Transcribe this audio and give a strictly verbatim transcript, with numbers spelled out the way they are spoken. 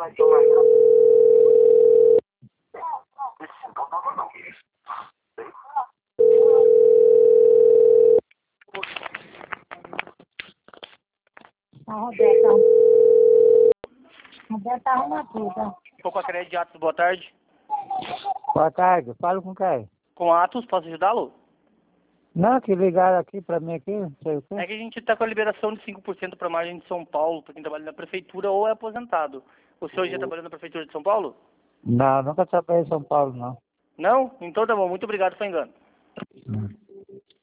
vai tomar. A Roberta. Roberta arruma tudo. Copa Crédito de Atos, boa tarde. Boa tarde, falo com quem? Com Atos, posso ajudá-lo? Não, que ligaram aqui pra mim aqui, não sei o quê. É que a gente está com a liberação de cinco por cento para a margem de São Paulo, para quem trabalha na prefeitura ou é aposentado. O senhor já trabalhou na prefeitura de São Paulo? Não, nunca trabalhei em São Paulo, não. Não? Então tá bom, muito obrigado, foi engano. Hum.